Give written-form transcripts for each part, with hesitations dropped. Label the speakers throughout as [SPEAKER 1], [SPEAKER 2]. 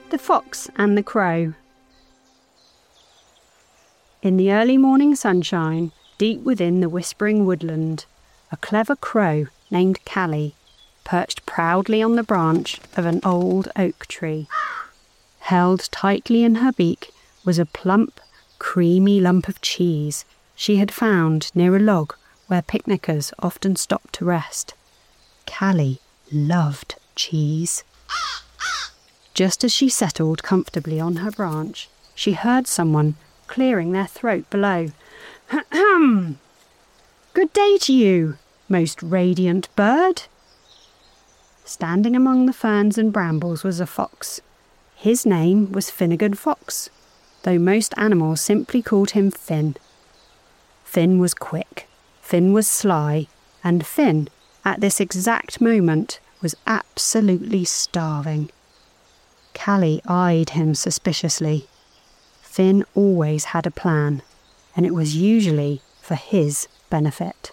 [SPEAKER 1] The Fox and the Crow. In the early morning sunshine, deep within the whispering woodland, a clever crow named Callie perched proudly on the branch of an old oak tree. Held tightly in her beak was a plump, creamy lump of cheese she had found near a log where picnickers often stopped to rest. Callie loved cheese. Just as she settled comfortably on her branch, she heard someone clearing their throat below. "Ahem! Good day to you, most radiant bird." Standing among the ferns and brambles was a fox. His name was Finnegad Fox, though most animals simply called him Finn. Finn was quick, Finn was sly, and Finn, at this exact moment, was absolutely starving. Callie eyed him suspiciously. Finn always had a plan, and it was usually for his benefit.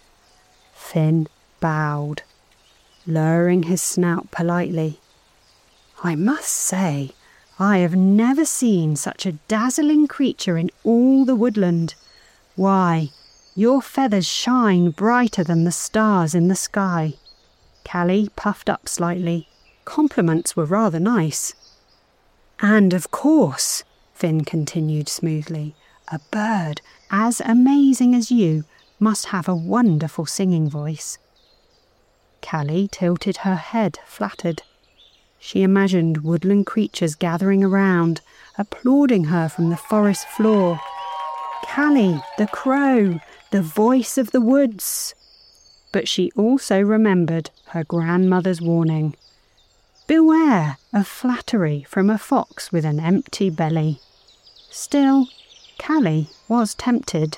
[SPEAKER 1] Finn bowed, lowering his snout politely. "I must say, I have never seen such a dazzling creature in all the woodland. Why, your feathers shine brighter than the stars in the sky." Callie puffed up slightly. Compliments were rather nice. "And of course," Finn continued smoothly, "a bird as amazing as you must have a wonderful singing voice." Callie tilted her head, flattered. She imagined woodland creatures gathering around, applauding her from the forest floor. Callie, the crow, the voice of the woods. But she also remembered her grandmother's warning. Beware of flattery from a fox with an empty belly. Still, Callie was tempted.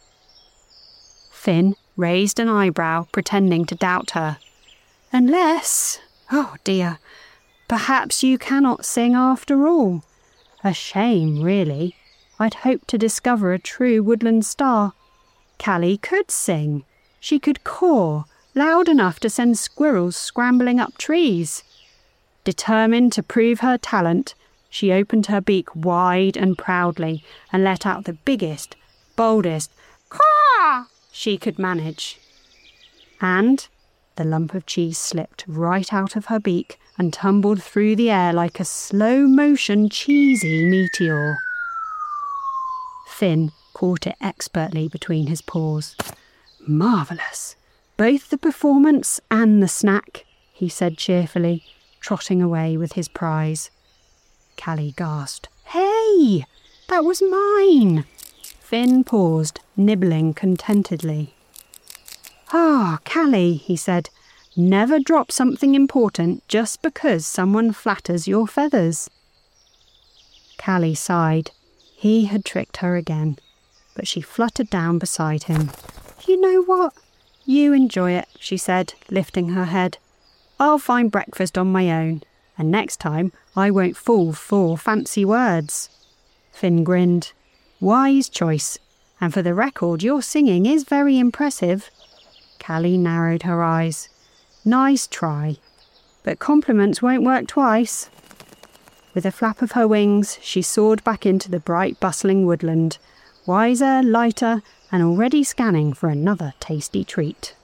[SPEAKER 1] Finn raised an eyebrow, pretending to doubt her. "Unless, oh dear, perhaps you cannot sing after all. A shame, really. I'd hoped to discover a true woodland star. Callie could sing. She could caw loud enough to send squirrels scrambling up trees." Determined to prove her talent, she opened her beak wide and proudly and let out the biggest, boldest caw she could manage. And the lump of cheese slipped right out of her beak and tumbled through the air like a slow-motion cheesy meteor. Finn caught it expertly between his paws. "Marvellous! Both the performance and the snack," he said cheerfully, trotting away with his prize. Callie gasped. "Hey! That was mine!" Finn paused, nibbling contentedly. "Ah, Callie," he said, "never drop something important just because someone flatters your feathers." Callie sighed. He had tricked her again, but she fluttered down beside him. "You know what? You enjoy it," she said, lifting her head. "I'll find breakfast on my own, and next time I won't fall for fancy words." Finn grinned. "Wise choice, and for the record, your singing is very impressive." Callie narrowed her eyes. "Nice try, but compliments won't work twice." With a flap of her wings, she soared back into the bright, bustling woodland, wiser, lighter, and already scanning for another tasty treat.